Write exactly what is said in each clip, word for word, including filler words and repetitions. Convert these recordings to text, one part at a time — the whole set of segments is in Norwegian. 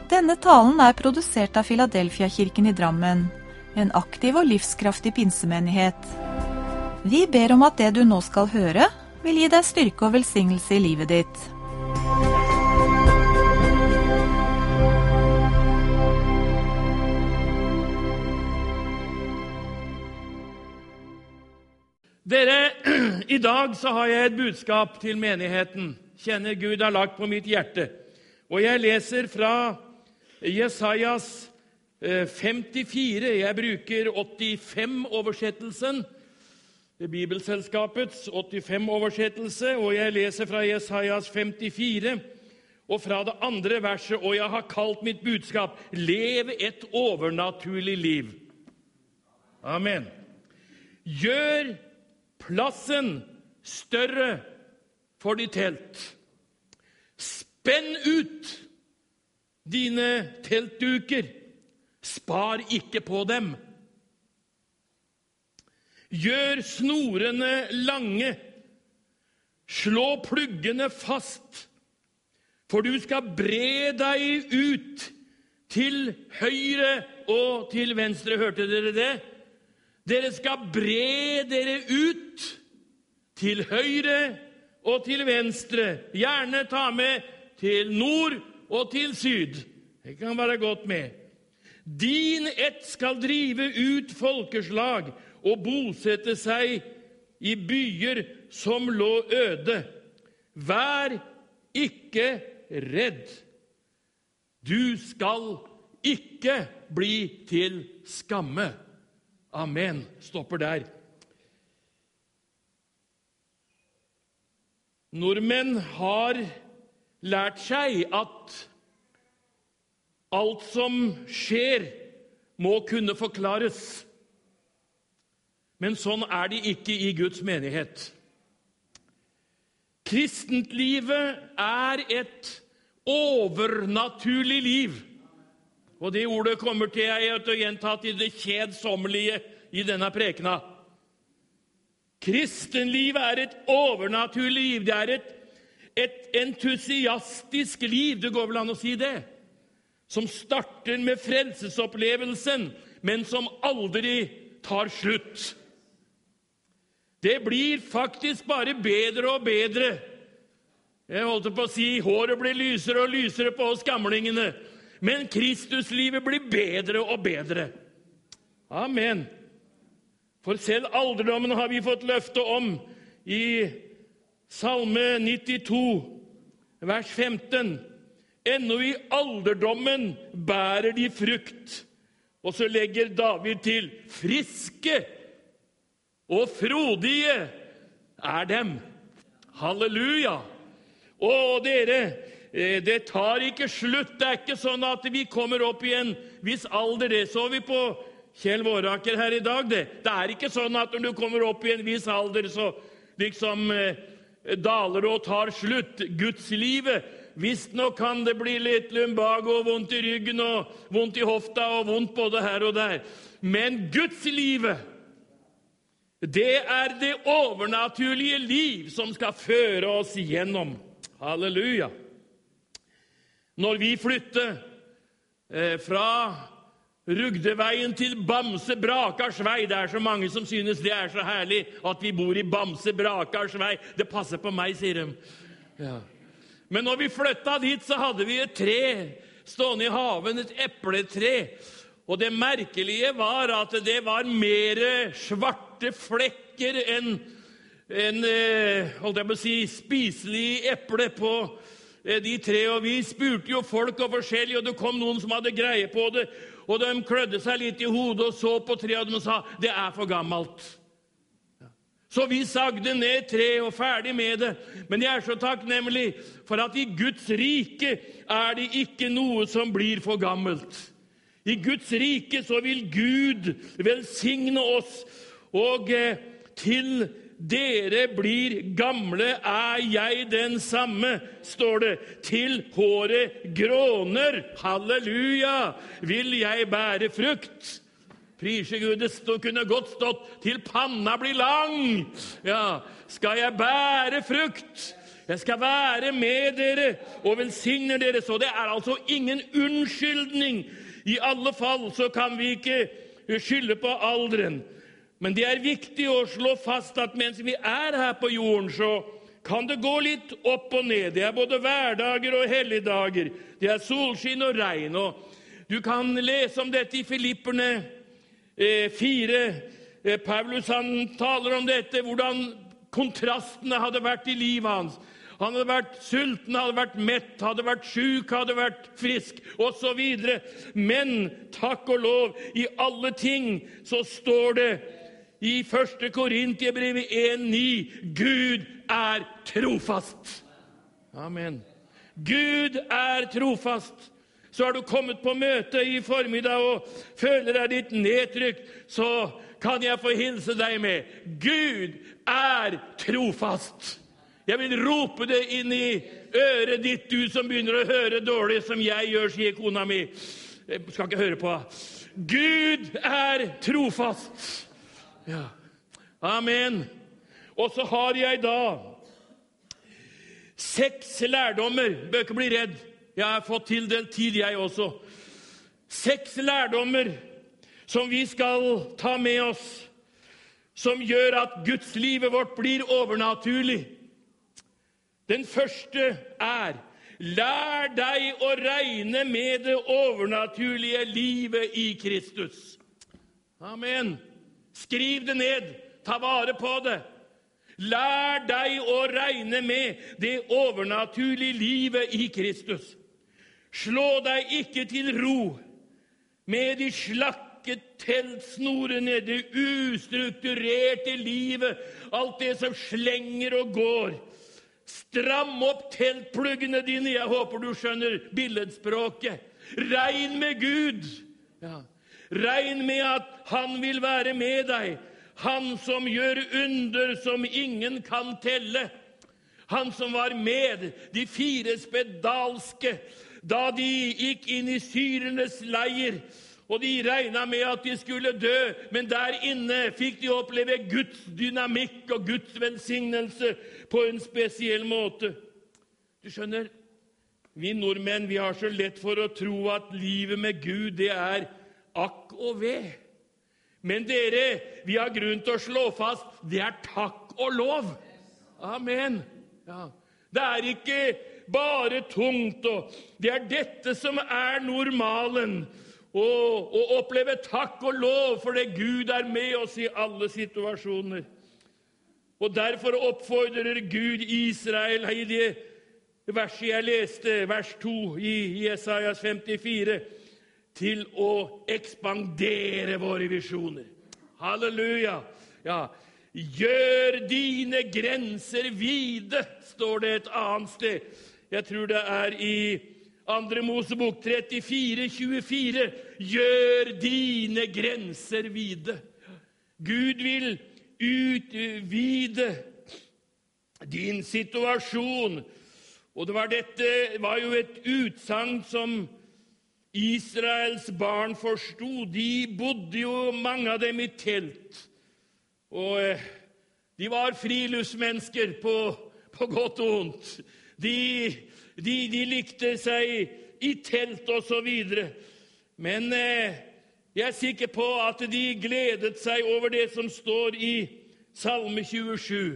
Denne talen er produsert av Philadelphia-kirken i Drammen, en aktiv og livskraftig pinsemenighet. Vi ber om at det du nå skal høre, vil gi deg styrke og velsignelse i livet ditt. Dere, i dag så har jeg et budskap til menigheten. Kjenner Gud har lagt på mitt hjerte. Og jeg leser fra Jesajas femtifire. Jeg bruker åttifem-oversettelsen, Bibelselskapets åttifem-oversettelse, og jeg leser fra Jesajas femtifire, og fra det andre verset, og jeg har kalt mitt budskap, «Lev et overnaturlig liv». Amen. Gjør plassen større for ditt telt. Spenn ut dine teltduker. Spar ikke på dem. Gjør snorene lange. Slå pluggene fast. For du skal bre deg ut til høyre og til venstre. Hørte dere det? Dere skal bre dere ut til høyre og til venstre. Gjerne ta med til nord og til syd. Det kan være godt med. Din ett skal drive ut folkeslag og bosette seg i byer som lå øde. Vær ikke redd. Du skal ikke bli til skamme. Amen. Stopper der. Nordmenn har lært seg at alt som skjer må kunne forklares. Men sånn er det ikke i Guds menighet. Kristentlivet er et overnaturlig liv. Og det ordet kommer til jeg til å gjenta til det kjedsommelige i denne prekena. Kristenlivet er et overnaturlig liv. Det er et, et entusiastisk liv, det går vel an å si det, som starter med frelsesopplevelsen, men som aldri tar slutt. Det blir faktisk bare bedre og bedre. Jeg holdt på å si, håret blir lysere og lysere på oss gamlingene, men Kristuslivet blir bedre og bedre. Amen. For selv alderdommen har vi fått løfte om i Salme nittito, vers femten. Ennå i alderdommen bærer de frukt. Og så legger David til, friske og frodige er dem. Halleluja! Og dere, det tar ikke slutt. Det er ikke sånn at vi kommer opp i en viss alder. Det så vi på Kjell Våraker her i dag. Det, det er ikke sånn at når du kommer opp i en viss alder, så liksom eh, daler og tar slutt. Gudslivet, visst nå kan det bli litt lumbago og vondt i ryggen og vondt i hofta og vondt både her og der. Men Gudslivet, det er det overnaturlige liv som skal føre oss igjennom. Halleluja. Når vi flytter eh, fra Rugdeveien til Bamse Brakars vei, det er så mange som synes det er så herlig at vi bor i Bamse Brakars vei. Det passer på meg, sier de. Ja. Men når vi flyttet dit, så hadde vi et tre stående i haven, et epletre. Og det merkelige var at det var mer svarte flekker enn en, holdt jeg på å si, spiselig eple på de tre. Og vi spurte jo folk og forskjellig, og det kom noen som hadde greie på det. Og de klødde seg litt i hodet og så på treet, og de sa, det er for gammelt. Så vi sagde ned tre og ferdig med det. Men jeg er så takknemlig for at i Guds rike er det ikke noe som blir for gammelt. I Guds rike så vil Gud velsigne oss, og eh, til dere blir gamle, er jeg den samme, står det. Til håret gråner, halleluja, vil jeg bære frukt. Prise Gud, det stod, kunne godt stått til panna blir lang. Ja, skal jeg bære frukt? Jeg skal være med dere og velsigne dere. Så det er altså ingen unnskyldning. I alle fall så kan vi ikke skylde på alderen. Men det er viktig å slå fast at mens vi er her på jorden, så kan det gå litt opp og ned. Det er både hverdager og helligdager. Det er solskinn og regn. Og du kan lese om dette i Filipperne eh, fire. Eh, Paulus han taler om dette, hvordan kontrastene hadde vært i livet hans. Han hadde vært sulten, hadde vært mett, hadde vært syk, hadde vært frisk, og så videre. Men takk og lov, i alle ting så står det i første Korintiabrevet en ni, Gud er trofast. Amen. Gud er trofast. Så har du kommet på møte i formiddag og føler deg litt nedtrykt, så kan jeg få hilse deg med. Gud er trofast. Jeg vil rope det inn i øret ditt, du som begynner å høre dårlig som jeg gjør, sier kona mi. Jeg skal ikke høre på. Gud er trofast. Ja. Amen. Og så har jeg da seks lærdommer. Bør ikke bli redd. Jeg har fått tildelt tid, jeg også. Seks lærdommer som vi skal ta med oss, som gjør at Guds livet vårt blir overnaturlig. Den første er, lær deg å regne med det overnaturlige livet i Kristus. Amen. Skriv det ned. Ta vare på det. Lær deg å regne med det overnaturlige livet i Kristus. Slå deg ikke til ro med de slakke teltsnorene, det ustrukturerte livet, alt det som slenger og går. Stram opp teltpluggene dine. Jeg håper du skjønner billedspråket. Regn med Gud. Ja. Regn med at han vil være med deg. Han som gjør under som ingen kan telle. Han som var med de fire spedalske da de gikk inn i syrernes leir. Og de regnet med at de skulle dø, men der inne fikk de oppleve Guds dynamikk og Guds velsignelse på en spesiell måte. Du skjønner, vi nordmenn, vi har så lett for å tro at livet med Gud, det er akk og ved. Men dere, vi har grunn til å slå fast, det er takk og lov. Amen. Ja. Det er ikke bare tungt, og det er dette som er normalen. Og, og oppleve takk og lov for det Gud er med oss i alle situasjoner. Og derfor oppfordrer Gud Israel i det verset jeg leste, vers to i Jesajas femtifire, til å ekspandere våre visjoner. Halleluja! Ja. Gjør dine grenser vide, står det et annet sted. Jeg tror det er i Andre Mosebok trettifire tjuefire. Gjør dine grenser vide. Gud vil utvide din situasjon. Og det var dette var jo et utsagn som Israels barn forstod. De bodde jo, mange av dem, i telt. Og de var friluftsmennesker på, på godt og ondt. De De, de likte seg i telt og så videre. Men eh, jeg er sikker på at de gledet seg over det som står i Salme tjuesju.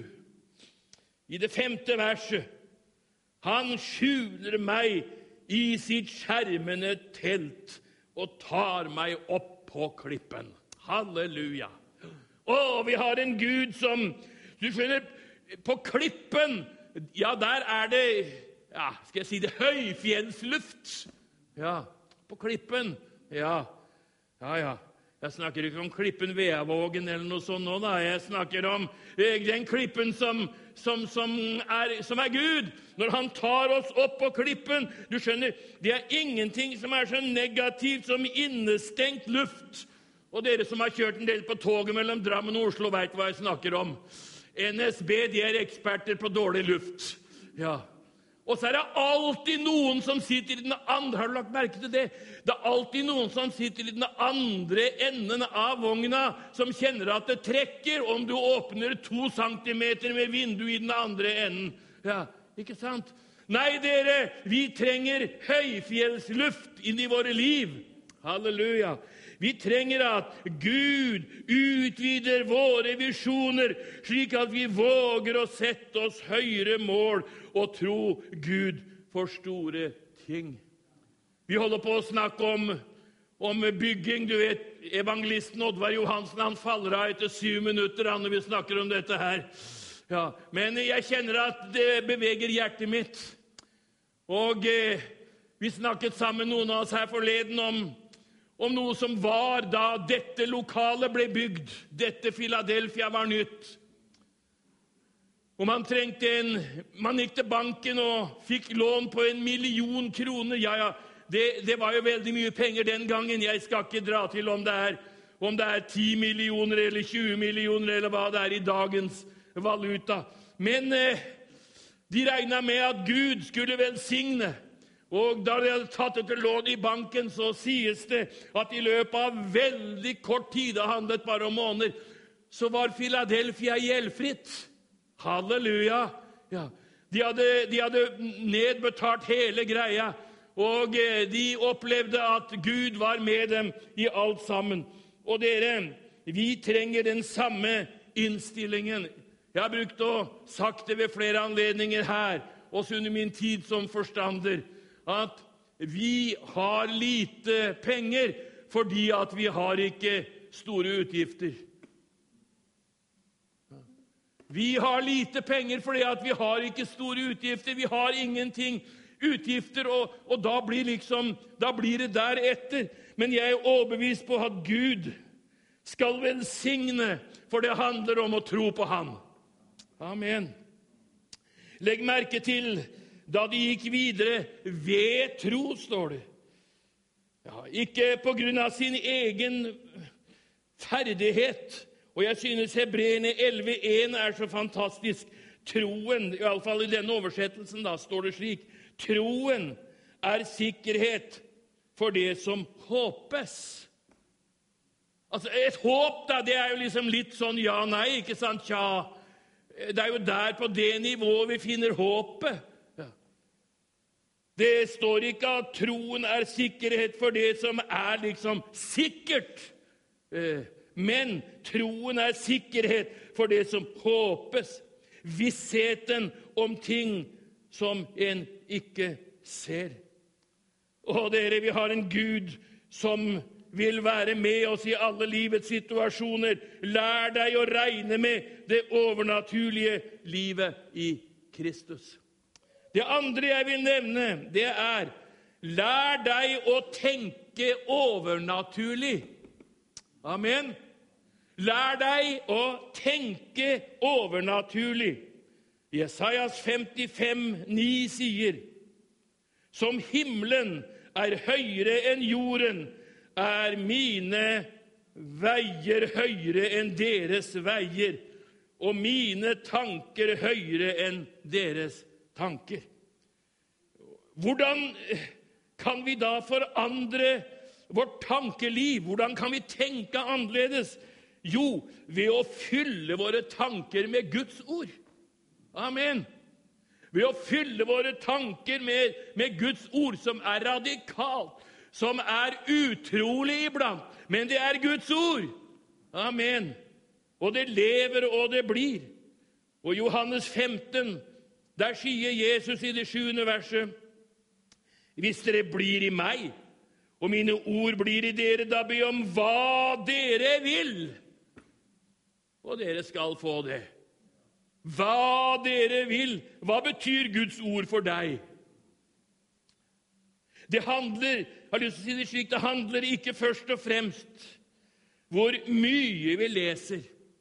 I det femte verset. Han skjuler meg i sitt skjermende telt og tar meg opp på klippen. Halleluja. Å, vi har en Gud som, du skjønner, på klippen, ja, der er det, ja, skal jeg si det, høyfjellsluft. Ja, på klippen. Ja, ja, ja. Jeg snakker ikke om klippen Veavågen eller noe sånt nå, da. Jeg snakker om eh, den klippen som, som, som, er, som er Gud. Når han tar oss opp på klippen, du skjønner, det er ingenting som er så negativt som innestengt luft. Og dere som har kjørt en del på toget mellom Drammen og Oslo vet hva jeg snakker om. N S B, de er eksperter på dårlig luft. Ja. Og så er det alltid noen som sitter i den andre, har du lagt merke til det? Det er alltid noen som sitter i den andre enden av vogna, som kjenner at det trekker om du åpner to centimeter med vindu i den andre enden. Ja, ikke sant? Nei, dere, vi trenger høyfjellsluft inn i våre liv. Halleluja. Vi trenger at Gud utvider våre visjoner, slik at vi våger å sette oss høyere mål og tro Gud for store ting. Vi holder på å snakke om, om bygging. Du vet, evangelisten Oddvar Johansen, han faller av etter syv minutter når vi snakker om dette her. Ja, men jeg kjenner at det beveger hjertet mitt. Og eh, vi snakket sammen, noen av oss her forleden, om, om noe som var da dette lokalet ble bygd. Dette Philadelphia var nytt. Og man trengte en, man gikk til banken og fikk lån på en million kroner. Ja, ja, det, det var jo veldig mye penger den gangen. Jeg skal ikke dra til om det er, om det er ti millioner eller tjue millioner, eller hva det er i dagens valuta. Men eh, de regnet med at Gud skulle velsigne. Og da de hadde tatt etter lån i banken, så sies det at i løpet av veldig kort tid, det handlet bare om måneder, så var Philadelphia gjeldfritt. Halleluja! Ja. De, hadde, de hadde nedbetalt hele greia, og eh, de opplevde at Gud var med dem i alt sammen. Og dere, vi trenger den samme innstillingen. Jeg har brukt og sagt det ved flere anledninger her, også under min tid som forstander, at vi har lite penger fordi at vi har ikke store utgifter. Vi har lite penger fordi at vi har ikke store utgifter. Vi har ingenting utgifter, og, og da blir liksom, da blir det deretter. Men jeg er overbevist på at Gud skal velsigne, for det handler om å tro på ham. Amen. Legg merke til, da de gikk videre ved tro, står det. Ja, ikke på grunn av sin egen ferdighet. Og jeg synes Hebreerne elleve en er så fantastisk. Troen, i alle fall i denne oversettelsen, da står det slik: troen er sikkerhet for det som håpes. Altså, et håp, da, det er jo liksom litt sånn ja-nei, ikke sant? Ja, det er jo der på det nivået vi finner håpet. Ja. Det står ikke at troen er sikkerhet for det som er liksom sikkert. Men troen er sikkerhet for det som håpes. Vissheten om ting som en ikke ser. Og dere, vi har en Gud som vil være med oss i alle livets situasjoner. Lær deg å regne med det overnaturlige livet i Kristus. Det andre jeg vil nevne, det er: lær deg å tenke overnaturlig. Amen. Lær deg å tenke overnaturlig. Jesajas femtifem ni sier: som himmelen er høyere enn jorden, er mine veier høyere enn deres veier, og mine tanker høyere enn deres tanker. Hvordan kan vi da forandre vårt tankeliv? Hvordan kan vi tenke annerledes? Jo, ved å fylle våre tanker med Guds ord. Amen. Ved å fylle våre tanker med, med Guds ord, som er radikalt, som er utrolig iblant, men det er Guds ord. Amen. Og det lever, og det blir. Og Johannes femten, der sier Jesus i det sjuende verset: hvis dere blir i meg, og mine ord blir i dere, da be om hva dere vil, og dere skal få det. Hva dere vil. Hva betyr Guds ord for deg? Det handler, jeg har lyst til å si det slik, det handler ikke først og fremst hvor mye vi leser,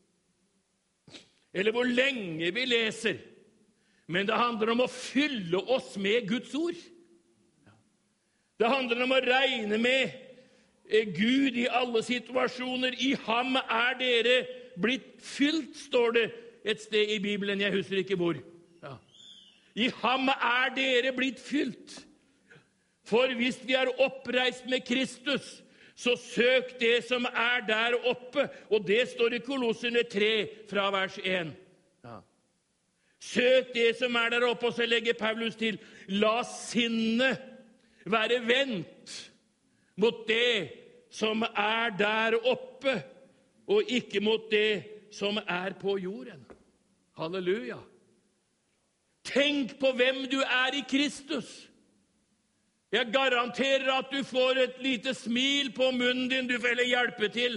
eller hvor lenge vi leser, men det handler om å fylle oss med Guds ord. Det handler om å regne med Gud i alle situasjoner. I ham er dere blitt fylt, står det et sted i Bibelen, jeg husker ikke hvor. Ja. I ham er dere blitt fylt. For hvis vi er oppreist med Kristus, så søk det som er der oppe. Og det står i Kolosserne tre fra vers en. Ja. Søk det som er der oppe, og så legger Paulus til, la sinnet være vendt mot det som er der oppe, og ikke mot det som er på jorden. Halleluja. Tenk på hvem du er i Kristus. Jeg garanterer at du får et lite smil på munnen din, du får heller hjelpe til.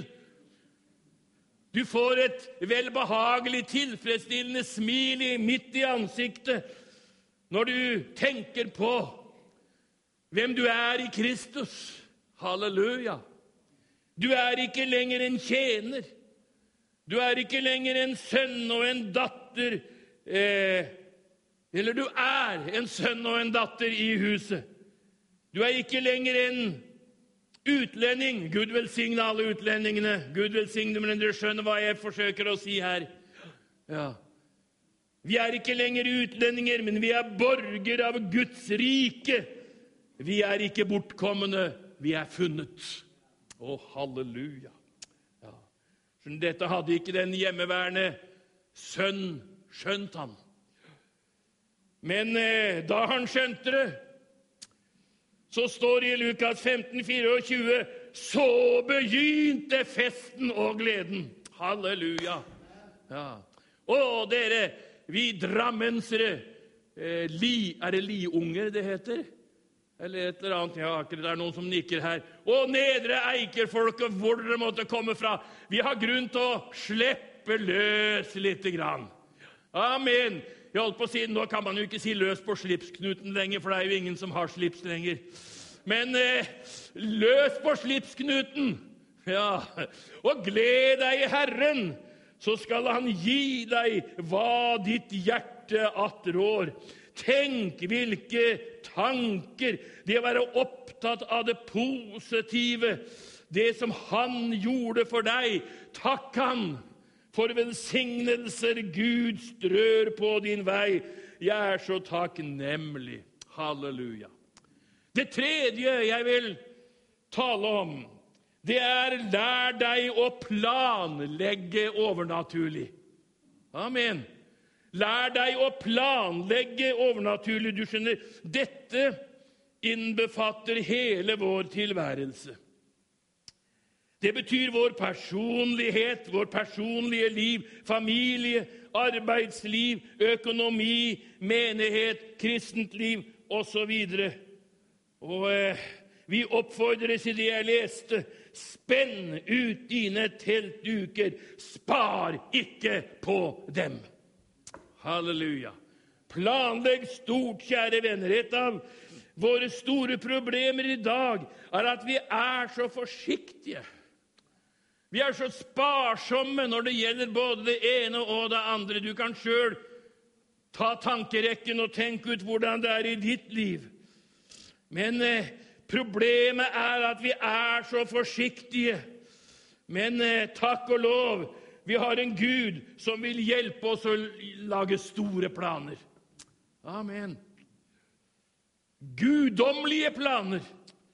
Du får et velbehagelig, tilfredsstillende smil i midt i ansiktet når du tenker på hvem du er i Kristus. Halleluja. Du er ikke lenger en tjener. Du er ikke lenger en sønn og en datter, eh, eller du er en sønn og en datter i huset. Du er ikke lenger en utlending. Gud velsigne alle utlendingene. Gud velsigne, men dere skjønner hva jeg forsøker å si her. Ja. Vi er ikke lenger utlendinger, men vi er borger av Guds rike. Vi er ikke bortkommende, vi er funnet. Å, halleluja. Ja. Dette hadde ikke den hjemmeværende sønn skjønt han. Men eh, da han skjønte det, så står det i Lukas femten tjuefire, så begynte festen og gleden. Halleluja. Ja. Og dere, vi drammensere, eh, li, er det liunger det heter? Eller et eller annet, ja, det er noen som nikker her. Og nedre eikerfolket, hvor dere måtte komme fra. Vi har grunn til å slippe løs litt grann. Amen. Jeg holdt på å si, nå kan man jo ikke si løs på slipsknuten lenger, for det er jo ingen som har slips lenger. Men eh, løs på slipsknuten, ja, og gled deg i Herren, så skal han gi deg hva ditt hjerte attrår. Tenk hvilke tanker, det å være opptatt av det positive, det som han gjorde for deg. Takk han for velsignelser Gud strør på din vei. Jeg er så takknemlig. Halleluja. Det tredje jeg vil tale om, det er lær deg å planlegge overnaturlig. Amen. Lær deg å planlegge overnaturlig. Du skjønner, dette innbefatter hele vår tilværelse. Det betyr vår personlighet, vår personlige liv, familie, arbeidsliv, økonomi, menighet, kristent liv, og så videre. Og eh, vi oppfordres i det jeg leste, spenn ut dine teltduker, spar ikke på dem. Halleluja. Planlegg stort, kjære venner. Et av våre store problemer i dag er at vi er så forsiktige. Vi er så sparsomme når det gjelder både det ene og det andre. Du kan selv ta tankerekken og tenke ut hvordan det er i ditt liv. Men eh, problemet er at vi er så forsiktige. Men eh, takk og lov, vi har en Gud som vil hjelpe oss å lage store planer. Amen. Guddommelige planer.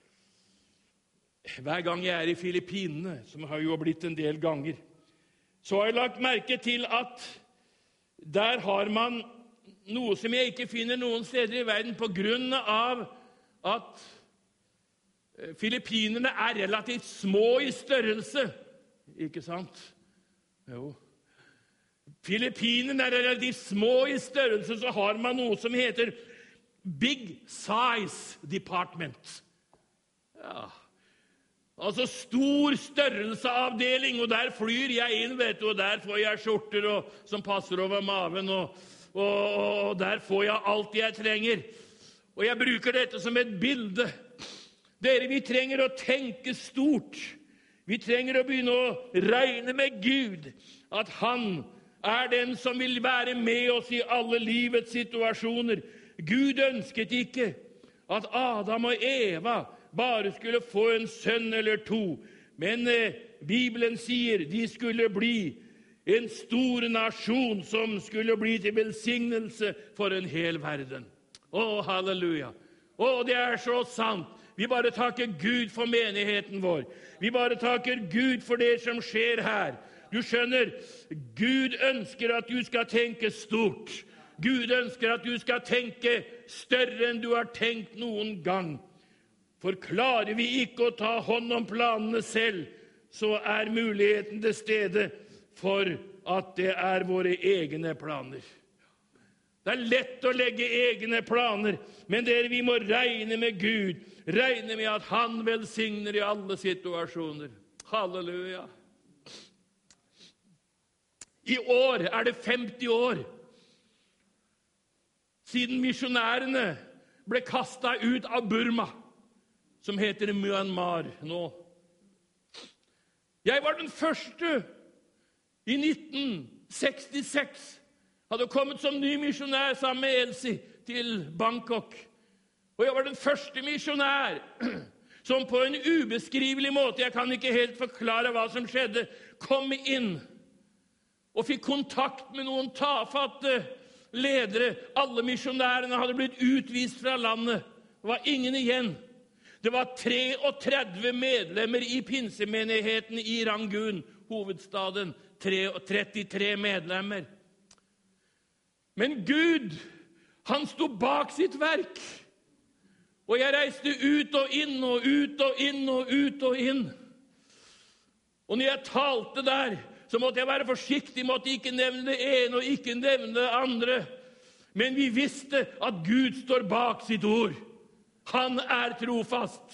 Hver gang jeg er i Filippinene, som har jo blitt en del ganger, så har jeg lagt merke til at der har man noe som jeg ikke finner noen steder i verden, på grunn av at Filippinerne er relativt små i størrelse. Ikke sant? Jo. Filippinerne er relativt små i størrelse, så har man noe som heter Big Size Department. Ja. Altså stor størrelseavdeling, og der flyr jeg inn, vet du, og der får jeg skjorter og, som passer over maven, og, og, og der får jeg alt jeg trenger. Og jeg bruker dette som et bilde. Dere, vi trenger å tenke stort. Vi trenger å begynne å regne med Gud, at han er den som vil være med oss i alle livets situasjoner. Gud ønsket ikke at Adam og Eva bare skulle få en sønn eller to, men eh, Bibelen sier de skulle bli en stor nasjon som skulle bli til velsignelse for en hel verden. Å, halleluja! Å, det er så sant! Vi bare takker Gud for menigheten vår. Vi bare takker Gud for det som skjer her. Du skjønner, Gud ønsker at du skal tenke stort. Gud ønsker at du skal tenke større enn du har tenkt noen gang. For klarer vi ikke å ta hånd om planene selv, så er muligheten til stede for at det er våre egne planer. Det er lett å legge egne planer, men dere, vi må regne med Gud, regne med at han velsigner i alle situasjoner. Halleluja! I år er det femti år siden misjonærene ble kastet ut av Burma, som heter Myanmar nå. Jeg var den første i nitten sekstiseks, hadde kommet som ny misjonær sammen med Elsie til Bangkok. Og jeg var den første misjonær som på en ubeskrivelig måte, jeg kan ikke helt forklare hva som skjedde, kom inn og fikk kontakt med noen tafatte ledere. Alle misjonærene hadde blitt utvist fra landet. Det var ingen igjen. Det var treogtredve medlemmer i pinsemenigheten i Rangoon, hovedstaden. trettitre medlemmer. Men Gud, han sto bak sitt verk. Og jeg reiste ut og inn og ut og inn og ut og inn. Og når jeg talte der, så måtte jeg være forsiktig, måtte ikke nevne det ene og ikke nevne det andre. Men vi visste at Gud står bak sitt ord. Han er trofast.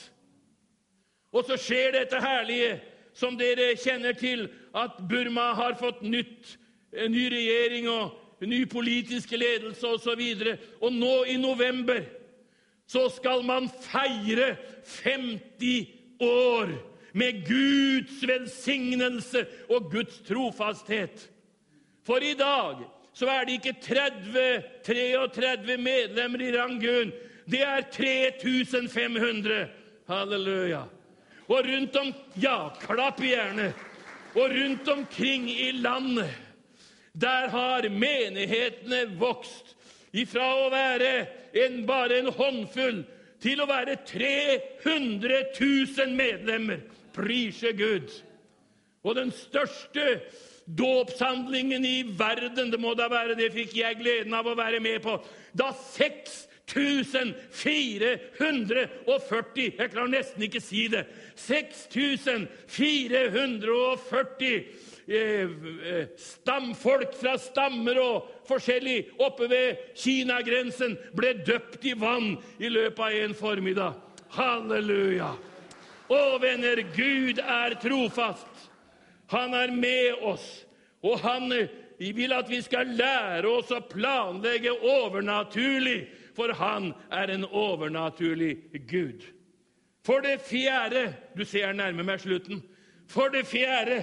Og så skjer dette herlige, som dere kjenner til, at Burma har fått nytt, ny regjering og ny politisk ledelse og så videre. Og nå i november så skal man feire femti år med Guds velsignelse og Guds trofasthet. For i dag så er det ikke tretti treogtredve medlemmer i Rangoon. Det er tre tusen fem hundre. Halleluja. Og rundt om, ja, klapp gjerne. Og rundt omkring i landet, der har menighetene vokst ifra å være en, bare en håndfull til å være tre hundre tusen medlemmer. Prise Gud. Og den største dåpshandlingen i verden, det må da være, det fikk jeg gleden av å være med på, da seks tusen fire hundre og førti, jeg klarer nesten ikke si det, seks tusen fire hundre og førti eh, eh, stamfolk fra stammer og forskjellig oppe ved Kina-grensen ble døpt i vann i løpet av en formiddag. Halleluja! Å, venner, Gud er trofast. Han er med oss, og han vil at vi skal lære oss å planlegge overnaturlig, for han er en overnaturlig Gud. For det fjerde, du ser nærme meg slutten, for det fjerde,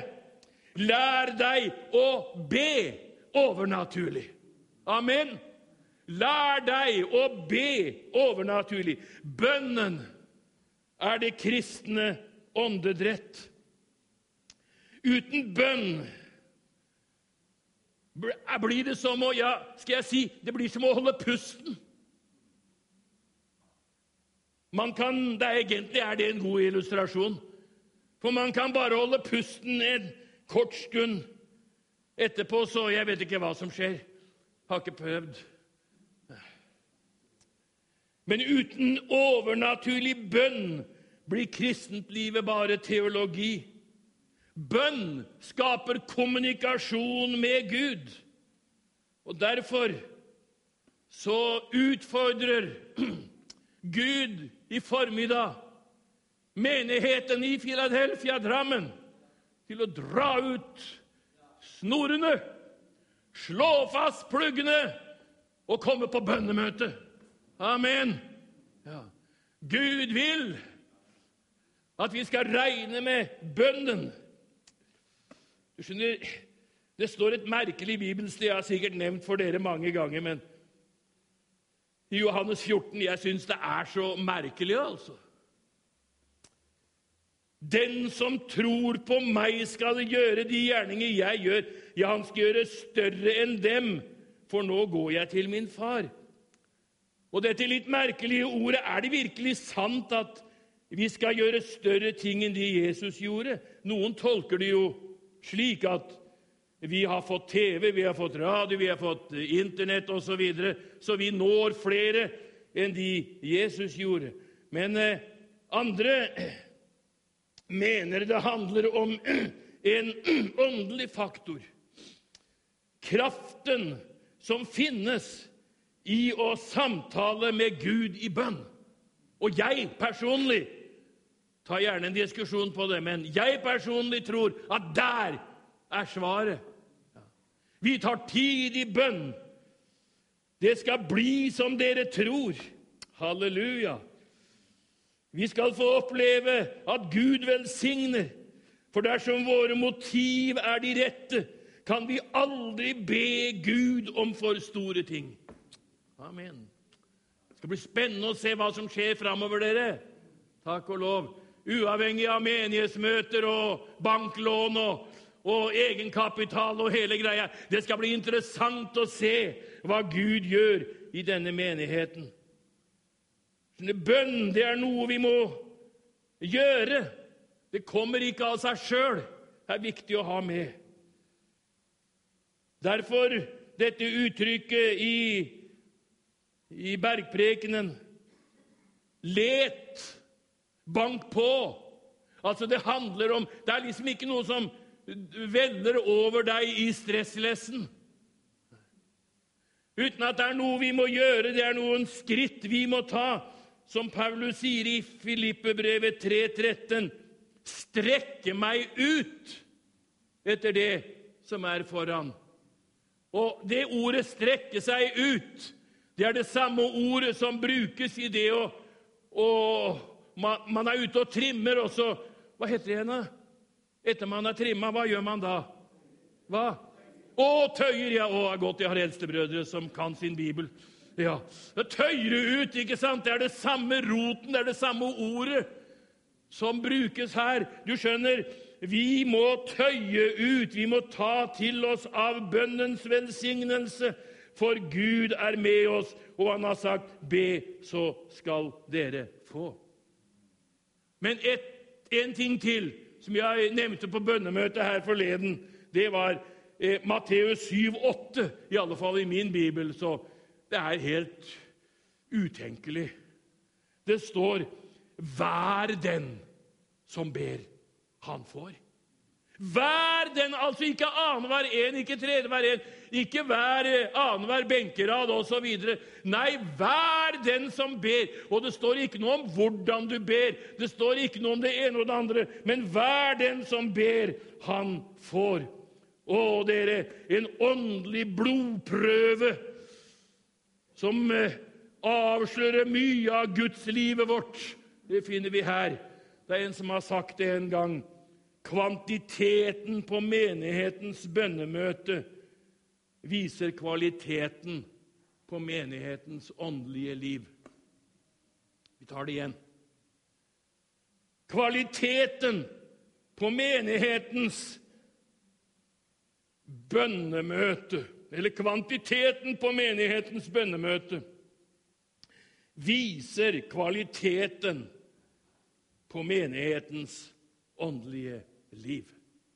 lær deg å be overnaturlig. Amen. Lær deg å be overnaturlig. Bønnen er det kristne åndedrett. Uten bønn blir det som å, ja, skal jeg si, det blir som å holde pusten. Man kan, det er egentlig er det en god illustrasjon, for man kan bare holde pusten en kort stund. Etterpå så, jeg vet ikke hva som skjer, har ikke prøvd. Men uten overnaturlig bønn blir kristentlivet bare teologi. Bønn skaper kommunikasjon med Gud. Og derfor så utfordrer Gud i formiddag menigheten i Philadelphia, Drammen, til å dra ut snorene, slå fast pluggene og komme på bønnemøte. Amen. Ja. Gud vil at vi skal regne med bønnen. Du skjønner, det står et merkelig bibelsted, jeg har sikkert nevnt for dere mange ganger, men i Johannes fjorten, jeg synes det er så merkelig, altså. Den som tror på meg skal gjøre de gjerninger jeg gjør. Ja, han skal gjøre større enn dem, for nå går jeg til min far. Og dette litt merkelige ordet, er det virkelig sant at vi skal gjøre større ting enn de Jesus gjorde? Noen tolker det jo slik at Vi har fått T V, vi har fått radio, vi har fått internett og så videre, så vi når flere enn de Jesus gjorde. Men eh, andre mener det handler om en åndelig faktor. Kraften som finnes i å samtale med Gud i bønn. Og jeg personlig tar gjerne en diskusjon på det, men jeg personlig tror at der er svaret. Vi tar tid i bønn. Det skal bli som dere tror. Halleluja. Vi skal få oppleve at Gud velsigner, for dersom våre motiv er de rette, kan vi aldri be Gud om for store ting. Amen. Det skal bli spennende å se hva som skjer fremover, dere. Takk og lov. Uavhengig av menighetsmøter og banklån og, og egenkapital og hele greia. Det skal bli interessant å se hva Gud gjør i denne menigheten. Bønn, det er noe vi må gjøre. Det kommer ikke av seg selv. Det er viktig å ha med. Derfor dette uttrykket i, i bergprekenen. Let, bank på. Altså det handler om, det er liksom ikke noe som veller over deg i stresslessen. Uten at det er noe vi må gjøre, det er noen skritt vi må ta. Som Paulus sier i Filippebrevet tre tretten, strekke meg ut etter det som er foran. Og det ordet strekke seg ut, det er det samme ordet som brukes i det å, og man, man er ute og trimmer også. Hva heter det henne? Etter man er trimmet, hva gjør man da? Hva? Å, tøyer, ja. Å, er godt jeg har eldstebrødre som kan sin bibel. Ja, det tøyer ut, ikke sant? Det er det samme roten, det er det samme ordet som brukes her. Du skjønner, vi må tøye ut, vi må ta til oss av bønnens velsignelse, for Gud er med oss, og han har sagt, be, så skal dere få. Men et, en ting til, som jeg nevnte på bønnemøtet her forleden, det var eh, Matteus syv åtte, i alle fall i min bibel, så det er helt utenkelig. Det står, vær den som ber, han får. Vær den, altså ikke annen hver en, ikke tredje hver en, ikke hver annen hver benkerad og så videre. Nei, vær den som ber. Og det står ikke noe om hvordan du ber. Det står ikke noe om det ene og det andre. Men vær den som ber, han får. Å, dere, en åndelig blodprøve som avslører mye av Guds livet vårt. Det finner vi her. Det er en som har sagt det en gang. Kvantiteten på menighetens bønnemøte viser kvaliteten på menighetens åndelige liv. Vi tar det igjen. Kvaliteten på menighetens bønnemøte, eller kvantiteten på menighetens bønnemøte, viser kvaliteten på menighetens åndelige liv.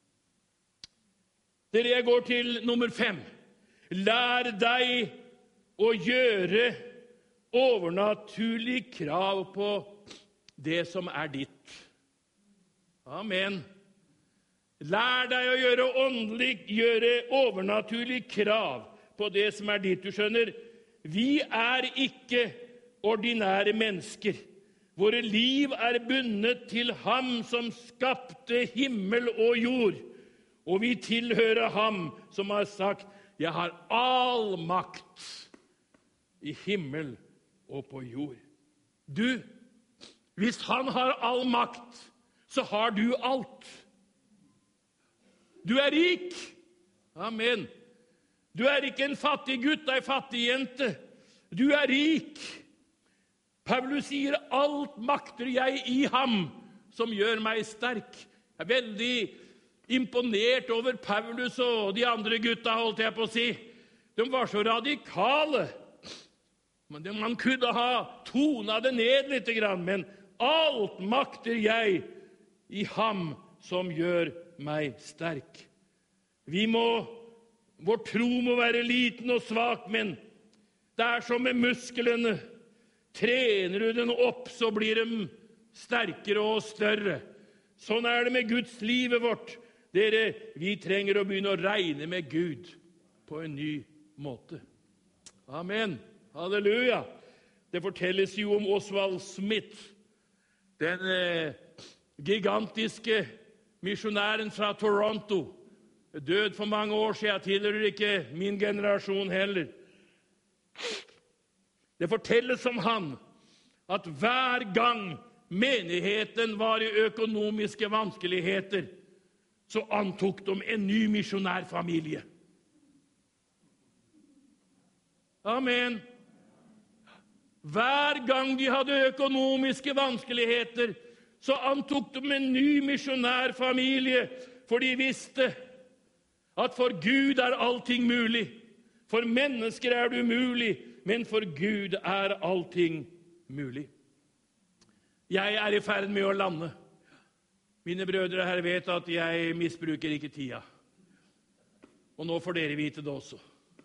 Dere, jeg går til nummer fem. Lær deg å gjøre overnaturlig krav på det som er ditt. Amen. Lær deg å gjøre åndelig, gjøre overnaturlig krav på det som er ditt. Du skjønner, vi er ikke ordinære mennesker. Våre liv er bundet til ham som skapte himmel og jord. Og vi tilhører ham som har sagt, jeg har all makt i himmel og på jord. Du, hvis han har all makt, så har du alt. Du er rik. Amen. Du er ikke en fattig gutt, en fattig jente. Du er rik. Paulus sier, alt makter jeg i ham, som gjør meg sterk. Jeg er veldig imponert over Paulus og de andre gutta, holdt jeg på å si. De var så radikale. Men man kunne ha tonet det ned litt, men alt makter jeg i ham, som gjør meg sterk. Vi må Vår tro må være liten og svak, men det er som med musklene. Trener du den opp, så blir de sterkere og større. Sånn er det med Guds livet vårt. Dere, vi trenger å begynne å regne med Gud på en ny måte. Amen. Halleluja. Det fortelles jo om Oswald Smith, den eh, gigantiske misjonæren fra Toronto. Død for mange år siden, tilhører ikke min generasjon heller. Det fortelles om han at hver gang menigheten var i økonomiske vanskeligheter, så antok de en ny misjonærfamilie. Amen. Hver gang de hadde økonomiske vanskeligheter, så antok de en ny misjonærfamilie, for de visste at for Gud er allting mulig. For mennesker er det umulig, men for Gud er allting mulig. Jeg er i ferd med å lande. Mine brødre her vet at jeg misbruker ikke tida. Og nå får dere vite det også.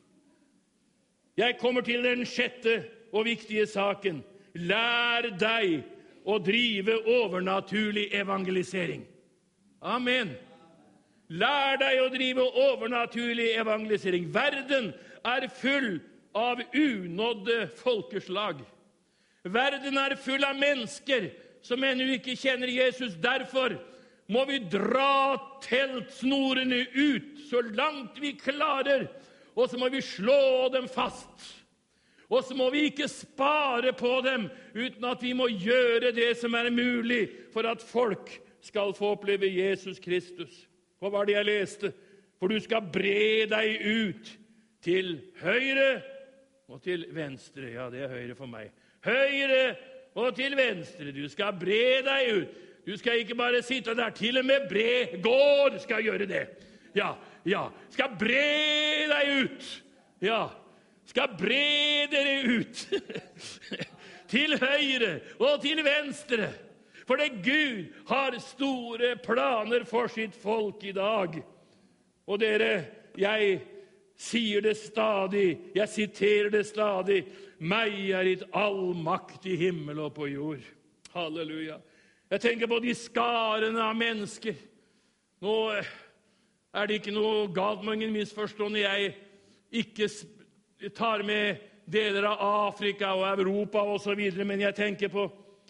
Jeg kommer til den sjette og viktige saken. Lær deg å drive overnaturlig evangelisering. Amen. Lær deg å drive overnaturlig evangelisering. Verden er full av unådde folkeslag. Verden er full av mennesker som ennå ikke kjenner Jesus. Derfor må vi dra teltsnorene ut så langt vi klarer, og så må vi slå dem fast. Og så må vi ikke spare på dem, uten at vi må gjøre det som er mulig for at folk skal få oppleve Jesus Kristus. Hva var det jeg leste? For du skal bre deg ut til høyre og til venstre. Ja, det er høyre for meg. Høyre og til venstre. Du skal bre deg ut. Du skal ikke bare sitte der. Til og med bre gård skal gjøre det. Ja, ja. Skal bre deg ut. Ja. Skal bre dere ut. Til høyre og til venstre. For det Gud har store planer for sitt folk i dag. Og dere, jeg sier det stadig, jeg siterer det stadig, meg er gitt all makt i himmel og på jord. Halleluja. Jeg tenker på de skarene av mennesker. Nå er det ikke noe galt med ingen misforstående. Jeg ikke tar med deler av Afrika og Europa og så videre, men jeg tenker på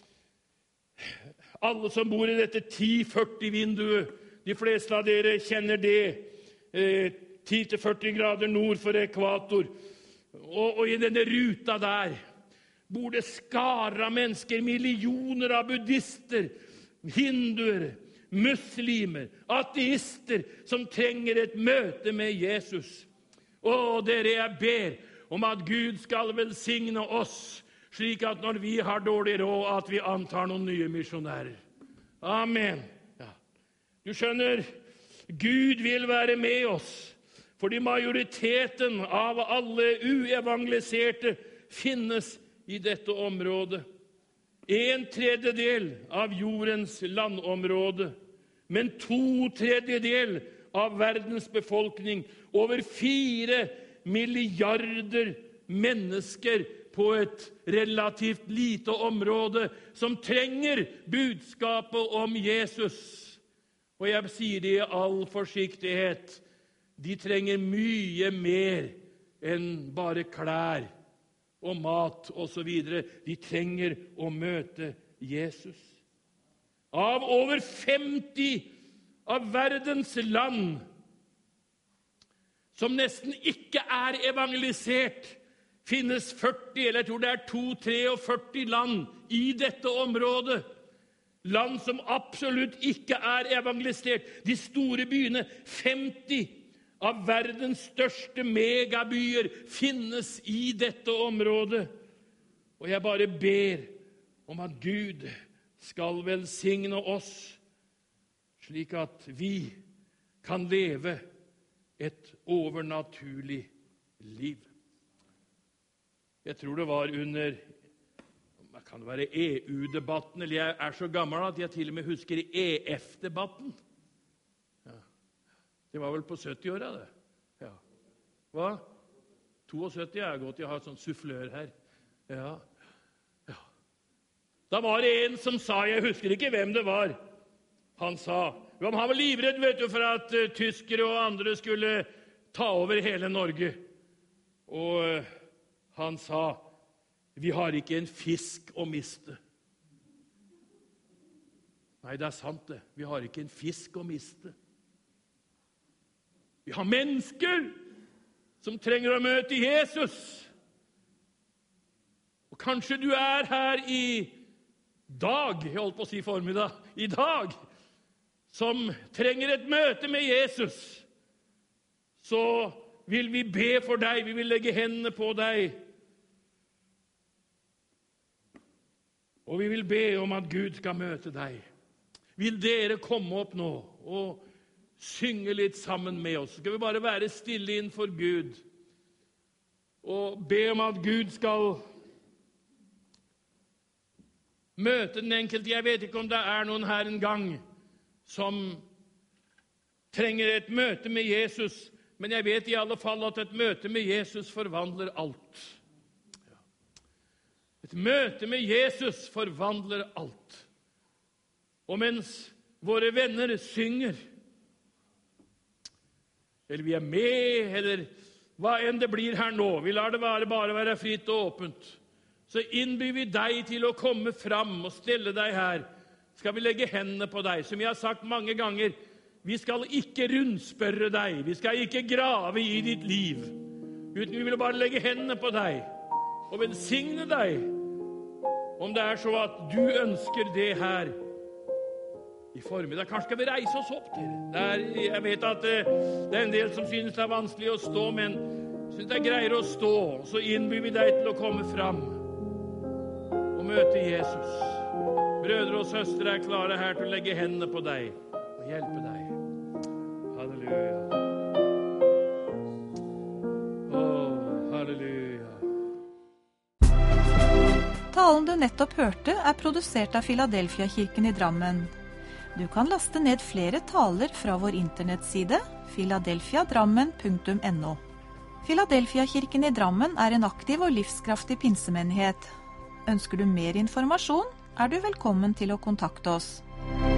alle som bor i dette ti førti vinduet. De fleste av dere kjenner det. Eh, ti til førti grader nord for ekvator. Og, og i denne ruta der bor det skarer av mennesker, millioner av buddhister, hinduer, muslimer, ateister, som trenger et møte med Jesus. Og dere, jeg ber om at Gud skal velsigne oss, slik at når vi har dårlig råd, at vi antar noen nye misjonærer. Amen. Ja. Du skjønner, Gud vil være med oss, fordi majoriteten av alle uevangeliserte finnes i dette området. En tredjedel av jordens landområde, men to tredjedel av verdens befolkning, over fire milliarder mennesker på et relativt lite område som trenger budskapet om Jesus. Og jeg sier det i all forsiktighet, de trenger mye mer enn bare klær og mat og så videre. De trenger å møte Jesus. Av over femti av verdens land som nesten ikke er evangelisert, finnes førti, eller jeg tror det er to førti land i dette området. Land som absolutt ikke er evangelisert. De store byene, femti av verdens største megabyer, finnes i dette området. Og jeg bare ber om at Gud skal velsigne oss, slik at vi kan leve et overnaturlig liv. Jeg tror det var under, kan det være E U-debatten, eller jeg er så gammel at jeg til og med husker E F-debatten. Ja. Det var vel på sytti-åra det. Ja. Hva? syttito er godt, jeg har sånn sufflør her. Ja. Ja. Da var det en som sa, jeg husker ikke hvem det var, han sa, han var livredd, vet du, for at uh, tyskere og andre skulle ta over hele Norge. Og uh, han sa, vi har ikke en fisk å miste. Nei, det er sant det. Vi har ikke en fisk å miste. Vi har mennesker som trenger å møte Jesus. Og kanskje du er her i dag, jeg holdt på å si formiddag, i dag, som trenger et møte med Jesus. Så vil vi be for deg, vi vil legge hendene på deg. Og vi vil be om at Gud skal møte deg. Vil dere komme opp nå og synge litt sammen med oss? Skal vi bare være stille innenfor Gud og be om at Gud skal møte den enkelte? Jeg vet ikke om det er noen her en gang som trenger et møte med Jesus, men jeg vet i alle fall at et møte med Jesus forvandler alt. Et møte med Jesus forvandler alt. Og mens våre venner synger, eller vi er med, eller hva enn det blir her nå, vi lar det bare, bare være fritt og åpent, så innbyr vi deg til å komme fram og stelle deg her. Skal vi legge hendene på deg? Som jeg har sagt mange ganger, vi skal ikke rundspørre deg, vi skal ikke grave i ditt liv, uten vi vil bare legge hendene på deg og velsigne deg. Om det er så at du ønsker det her i formiddag, kanskje skal vi reise oss opp til det. Er, jeg vet at det, det er en del som synes det er vanskelig å stå, men synes det er greiere å stå. Så innbyr vi deg til å komme fram og møte Jesus. Brødre og søstre er klare her til å legge hendene på deg og hjelpe deg. Halleluja. Åh, halleluja. Talen du nettopp hørte er produsert av Filadelfia-kirken i Drammen. Du kan laste ned flere taler fra vår internettside filadelfia drammen punktum no. Filadelfia-kirken i Drammen er en aktiv og livskraftig pinsemenighet. Ønsker du mer informasjon, er du velkommen til å kontakte oss.